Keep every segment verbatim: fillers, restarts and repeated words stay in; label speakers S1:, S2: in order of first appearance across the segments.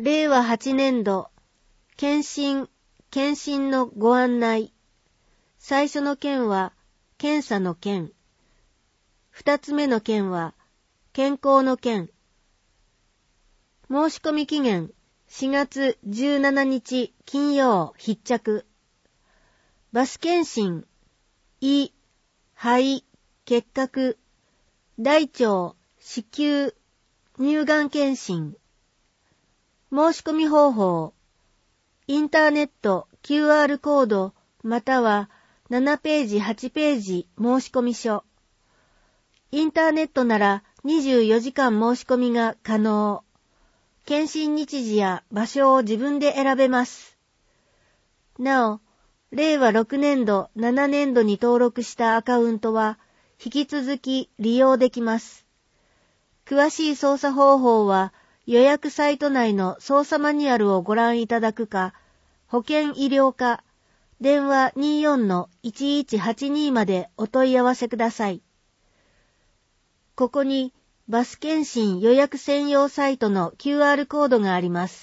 S1: れいわはちねんど、検診、検診のご案内。最初の件は、検査の件。二つ目の件は、健康の件。申し込み期限、しがつじゅうしちにち金曜必着。バス検診、胃、肺、結核、大腸、子宮、乳がん検診。申し込み方法、インターネット キューアール コードまたはななページはちページ申し込み書。インターネットならにじゅうよじかん申し込みが可能。検診日時や場所を自分で選べます。なお、れいわろくねんど、ななねんどに登録したアカウントは引き続き利用できます。詳しい操作方法は予約サイト内の操作マニュアルをご覧いただくか、保険医療課、電話 にじゅうよんのいちいちはちに までお問い合わせください。ここにバス検診予約専用サイトの キューアール コードがあります。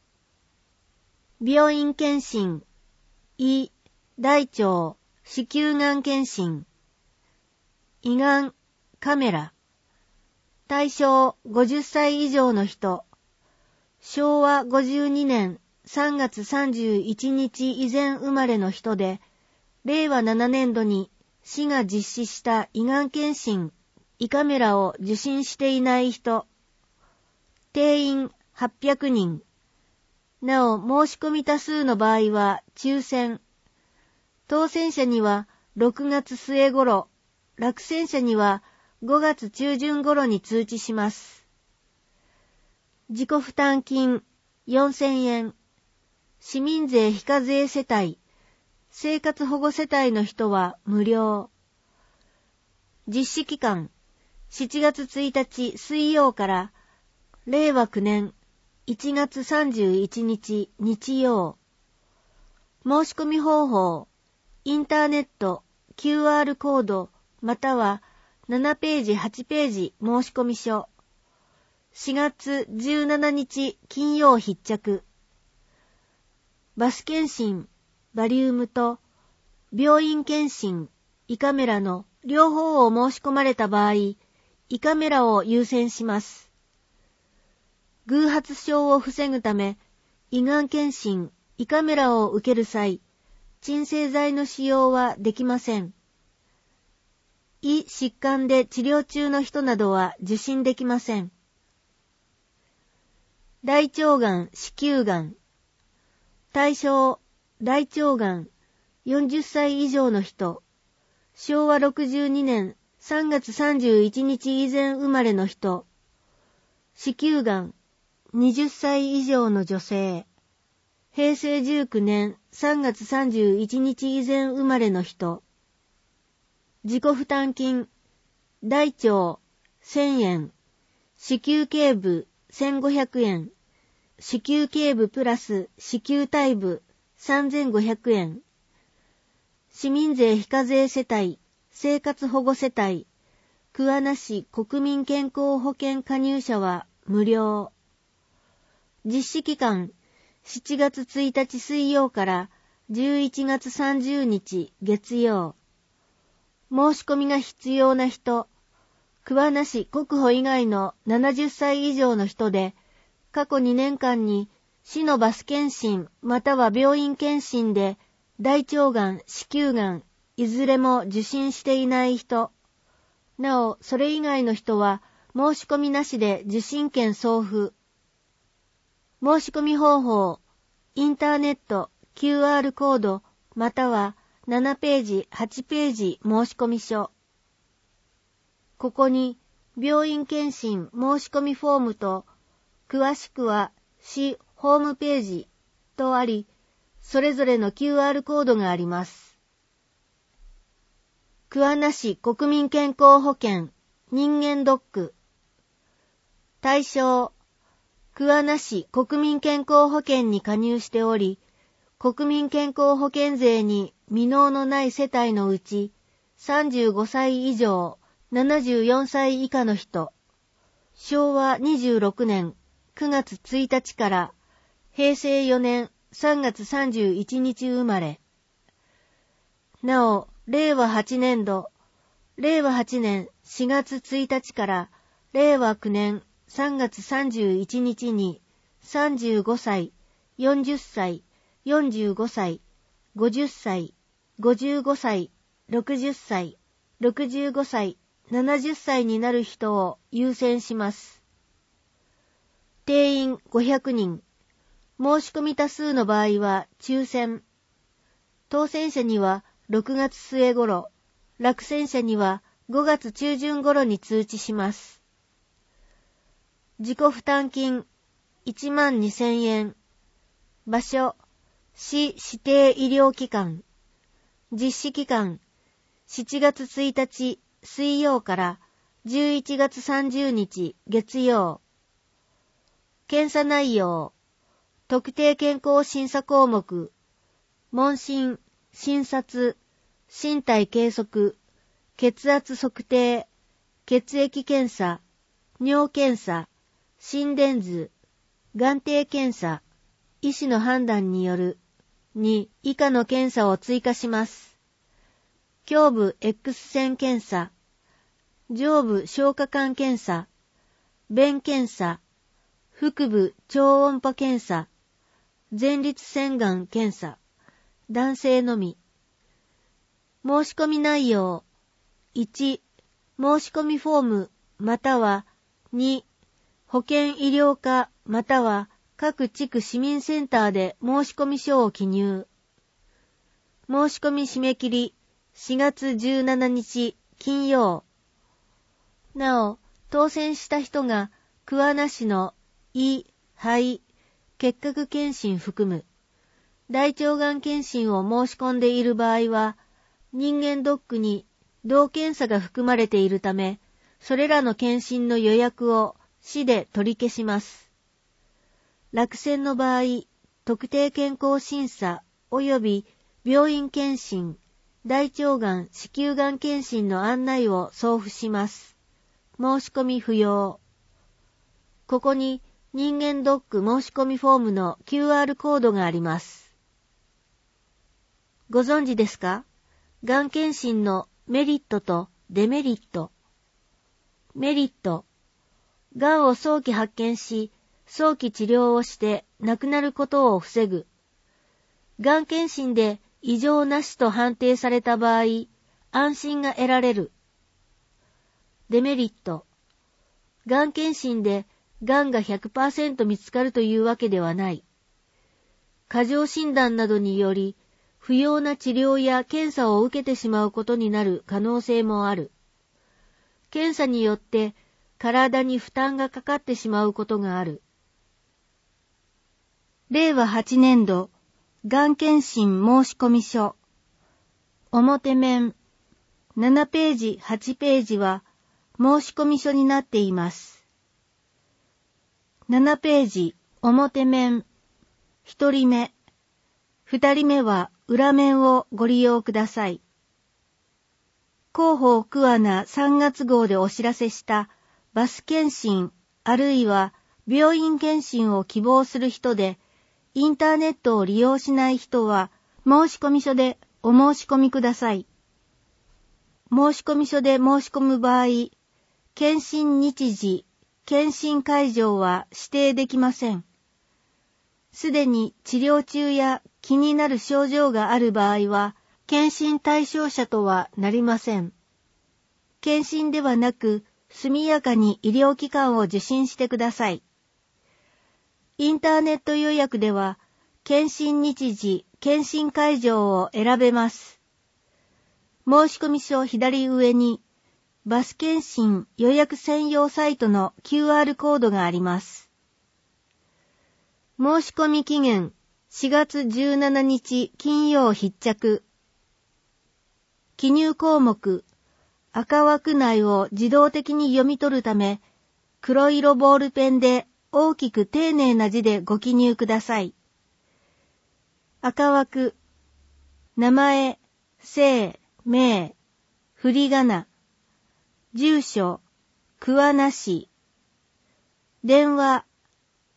S1: 病院検診、胃、大腸、子宮がん検診、胃がん、カメラ。対象ごじゅっさい以上の人。しょうわごじゅうにねんさんがつさんじゅういちにち以前生まれの人で、れいわななねんどに市が実施した胃がん検診、胃カメラを受診していない人。定員はっぴゃくにん。なお、申し込み多数の場合は抽選。当選者にはろくがつすえ頃、落選者にはごがつちゅうじゅん頃に通知します。自己負担金よんせんえん。市民税非課税世帯、生活保護世帯の人は無料。実施期間、しちがつついたち水曜かられいわきゅうねんいちがつさんじゅういちにち日曜。申し込み方法、インターネット キューアール コードまたはななページはちページ申し込み書。しがつじゅうしちにち金曜必着。バス検診、バリウムと病院検診、胃カメラの両方を申し込まれた場合、胃カメラを優先します。偶発症を防ぐため、胃がん検診、胃カメラを受ける際、鎮静剤の使用はできません。胃疾患で治療中の人などは受診できません。大腸がん、子宮がん。対象、大腸がん、よんじゅっさい以上の人。しょうわろくじゅうにねんさんがつさんじゅういちにち以前生まれの人。子宮がん、はたち以上の女性。へいせいじゅうきゅうねんさんがつさんじゅういちにち以前生まれの人。自己負担金、大腸せんえん、子宮頸部せんごひゃくえん、子宮頸部プラス子宮体部さんぜんごひゃくえん。市民税非課税世帯、生活保護世帯、桑名市国民健康保険加入者は無料。実施期間、しちがつついたち水曜からじゅういちがつさんじゅうにち月曜。申し込みが必要な人、桑名市国保以外のななじゅっさい以上の人で、過去にねんかんに市のバス検診または病院検診で大腸がん、子宮がん、いずれも受診していない人。なお、それ以外の人は申し込みなしで受診券送付。申し込み方法、インターネット キューアール コードまたはななページはちページ申し込み書。ここに病院検診申し込みフォームと詳しくは市ホームページとあり、それぞれの キューアール コードがあります。桑名市国民健康保険人間ドック。対象、桑名市国民健康保険に加入しており、国民健康保険税に未納のない世帯のうち、さんじゅうごさい以上、ななじゅうよんさい以下の人、しょうわにじゅうろくねんくがつついたちからへいせいよねんさんがつさんじゅういちにち生まれ。なお、れいわはちねんど、れいわはちねんしがつついたちかられいわきゅうねんさんがつさんじゅういちにちにさんじゅうごさい、よんじゅっさい、よんじゅうごさい、ごじゅっさい、ごじゅうごさい、ろくじゅっさい、ろくじゅうごさい、ななじゅっさいになる人を優先します。定員ごひゃくにん。申し込み多数の場合は抽選。当選者にはろくがつすえ頃、落選者にはごがつちゅうじゅん頃に通知します。自己負担金いちまんにせんえん。場所、市指定医療機関。実施期間、しちがつついたち水曜からじゅういちがつさんじゅうにち月曜。検査内容、特定健康審査項目、問診、診察、身体計測、血圧測定、血液検査、尿検査、心電図、眼底検査、医師の判断によるに以下の検査を追加します。胸部 X 線検査、上部消化管検査、便検査、腹部超音波検査、前立腺がん検査、男性のみ。申し込み内容、いち、申し込みフォームまたはに、保健医療課または各地区市民センターで申し込み書を記入。申し込み締め切りしがつじゅうしちにち金曜。なお、当選した人が桑名市の胃、肺、結核検診含む大腸がん検診を申し込んでいる場合は、人間ドックに同検査が含まれているため、それらの検診の予約を市で取り消します。落選の場合、特定健康審査及び病院検診、大腸がん、子宮がん検診の案内を送付します。申し込み不要。ここに人間ドック申し込みフォームの キューアール コードがあります。ご存知ですか？がん検診のメリットとデメリット。メリット。がんを早期発見し、早期治療をして亡くなることを防ぐ。がん検診で異常なしと判定された場合、安心が得られる。デメリット。がん検診でがんが ひゃくパーセント 見つかるというわけではない。過剰診断などにより、不要な治療や検査を受けてしまうことになる可能性もある。検査によって体に負担がかかってしまうことがある。れいわはちねんど、がん検診申込書。表面、ななページ、はちページは申込書になっています。ななページ、表面、ひとりめ、ふたりめは裏面をご利用ください。広報桑名さんがつ号でお知らせしたバス検診あるいは病院検診を希望する人で、インターネットを利用しない人は申込書でお申し込みください。申込書で申し込む場合、検診日時、検診会場は指定できません。すでに治療中や気になる症状がある場合は、検診対象者とはなりません。検診ではなく、速やかに医療機関を受診してください。インターネット予約では、検診日時、検診会場を選べます。申込書左上に、バス検診予約専用サイトの キューアール コードがあります。申込期限しがつじゅうしちにち金曜必着。記入項目、赤枠内を自動的に読み取るため、黒色ボールペンで大きく丁寧な字でご記入ください。赤枠、名前、姓、名、振り仮名、住所、桑名市、電話、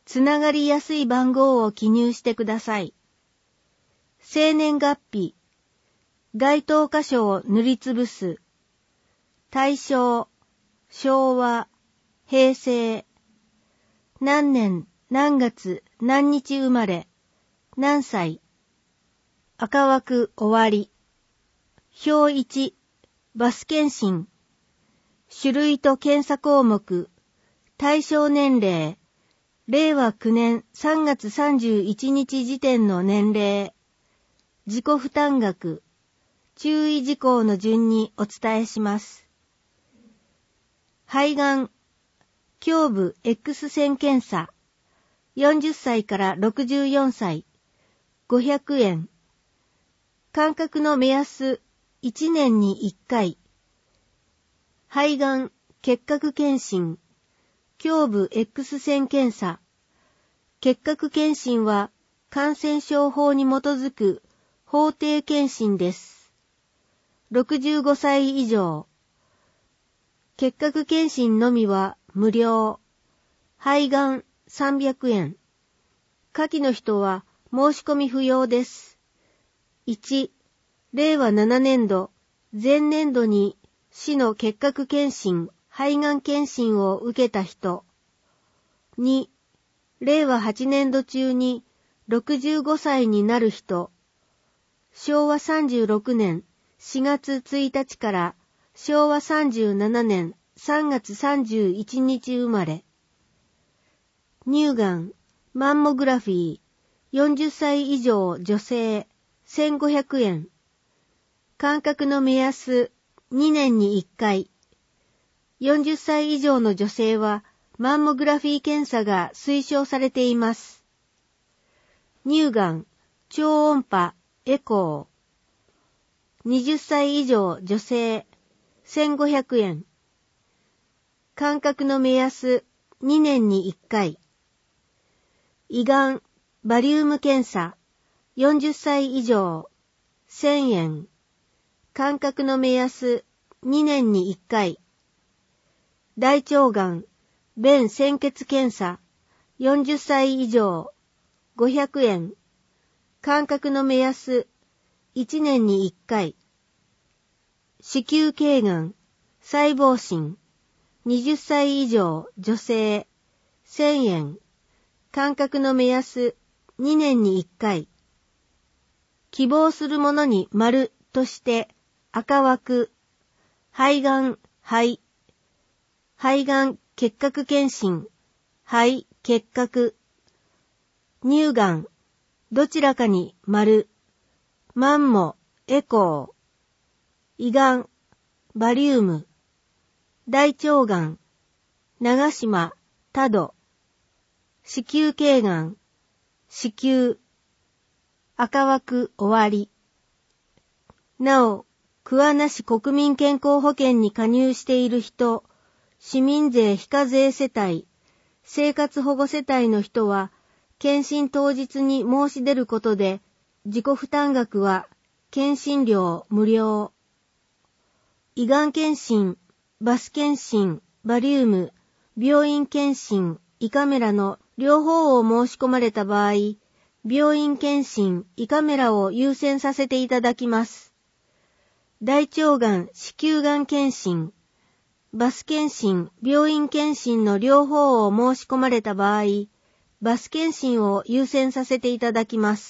S1: つながりやすい番号を記入してください。生年月日、該当箇所を塗りつぶす。大正、昭和、平成。何年、何月、何日生まれ、何歳。赤枠終わり。表いち、バス検診。種類と検査項目、対象年齢、れいわきゅうねんさんがつさんじゅういちにち時点の年齢、自己負担額、注意事項の順にお伝えします。肺がん、胸部 X 線検査、よんじゅっさいからろくじゅうよんさい、ごひゃくえん。間隔の目安、いちねんにいっかい。肺がん、結核検診、胸部 X 線検査。結核検診は感染症法に基づく法定検診です。ろくじゅうごさい以上。結核検診のみは無料。肺がんさんびゃくえん。下記の人は申し込み不要です。いち、れいわななねんど、前年度に市の結核検診、肺がん検診を受けた人。に、れいわはちねんど中にろくじゅうごさいになる人。しょうわさんじゅうろくねんしがつついたちからしょうわさんじゅうななねんさんがつさんじゅういちにち生まれ。乳がん、マンモグラフィー、よんじゅっさい以上女性、せんごひゃくえん。間隔の目安、にねんにいっかい。よんじゅっさい以上の女性は、マンモグラフィー検査が推奨されています。乳がん、超音波、エコー。はたち以上女性、せんごひゃくえん。間隔の目安、にねんにいっかい。胃がん、バリウム検査、よんじゅっさい以上、せんえん。間隔の目安、にねんにいっかい。大腸がん、便潜血検査、よんじゅっさい以上、ごひゃくえん。間隔の目安、いちねんにいっかい。子宮頸がん、細胞診、はたち以上女性、せんえん。間隔の目安、にねんにいっかい。希望するものに丸として赤枠、肺がん、肺、肺がん結核検診、肺結核、乳がん、どちらかに丸、マンモ、エコー、胃がん、バリウム、大腸がん、長島、多度、子宮頸がん、子宮、赤枠終わり。なお、桑名市国民健康保険に加入している人、市民税非課税世帯、生活保護世帯の人は、検診当日に申し出ることで、自己負担額は、検診料無料。胃がん検診、バス検診、バリウム、病院検診、胃カメラの両方を申し込まれた場合、病院検診、胃カメラを優先させていただきます。大腸がん、子宮がん検診、バス検診、病院検診の両方を申し込まれた場合、バス検診を優先させていただきます。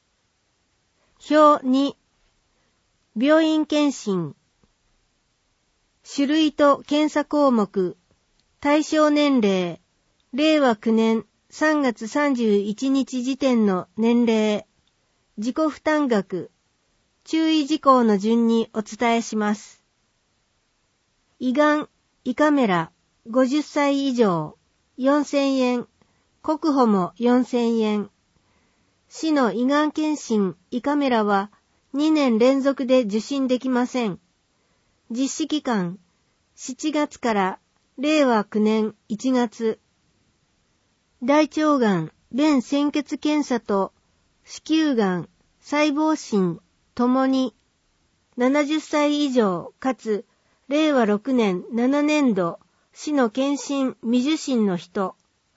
S1: 表に、病院検診、種類と検査項目、対象年齢、れいわきゅうねんさんがつさんじゅういちにち時点の年齢、自己負担額、注意事項の順にお伝えします。胃がん、胃カメラ、ごじゅっさい以上、よんせんえん、国保もよんせんえん。市の胃がん検診、胃カメラはにねん連続で受診できません。実施期間、しちがつかられいわきゅうねんいちがつ。大腸がん、便潜血検査と子宮がん、細胞診ともにななじゅっさい以上かつれいわろくねんななねんど市の検診未受診の人、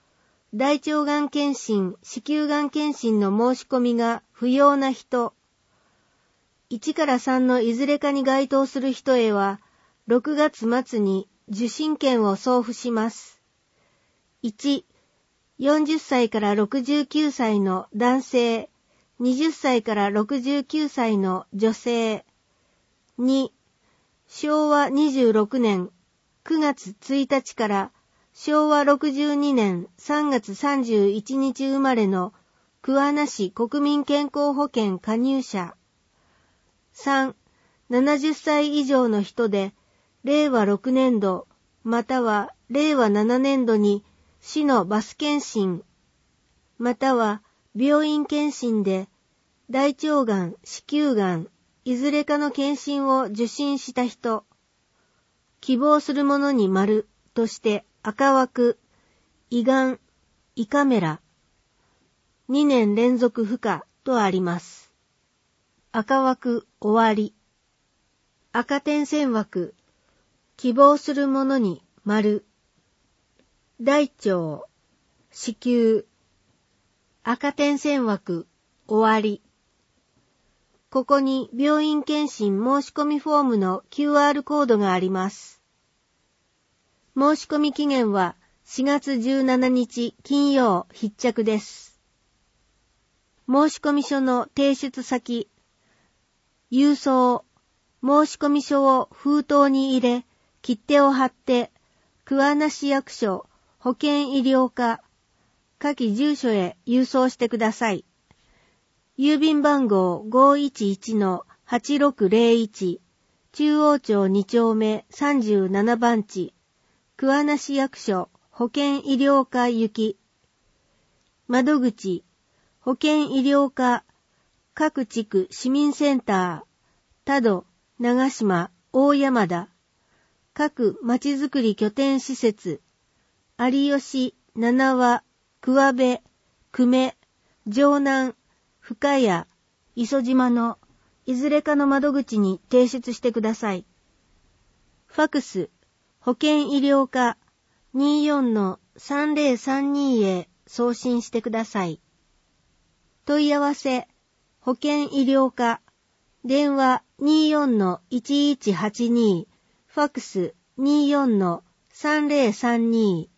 S1: 大腸がん検診、子宮がん検診の申し込みが不要な人、いちからさんのいずれかに該当する人へは、ろくがつ末に受診券を送付します。いち、よんじゅっさいからろくじゅうきゅうさいの男性、はたちからろくじゅうきゅうさいの女性。に、しょうわにじゅうろくねんくがつついたちからしょうわろくじゅうにねんさんがつさんじゅういちにち生まれの桑名市国民健康保険加入者。さん、ななじゅっさい以上の人で、れいわろくねんどまたはれいわななねんどに市のバス検診、または病院検診で大腸がん、子宮がん、いずれかの検診を受診した人、希望するものに丸として赤枠、胃がん、胃カメラ、にねん連続不可とあります。赤枠終わり。赤点線枠、希望するものに丸。大腸、子宮、赤点線枠終わり。ここに病院検診申し込みフォームの キューアール コードがあります。申し込み期限はしがつじゅうしちにち金曜必着です。申し込み書の提出先、郵送、申し込み書を封筒に入れ、切手を貼って、桑名市役所保健医療課、下記住所へ郵送してください。郵便番号 ごーいちいちのはちろくぜろいち、中央町にちょうめさんじゅうななばんち、桑名市役所保健医療課行き。窓口、保健医療課、各地区市民センター、多度、長島、大山田、各まちづくり拠点施設、有吉、七和、桑部、久米、城南、深谷、磯島のいずれかの窓口に提出してください。ファクス、保健医療課 にじゅうよんのさんぜろさんに へ送信してください。問い合わせ、保健医療課、電話 にじゅうよんのいちいちはちに、ファクス にじゅうよんのさんぜろさんに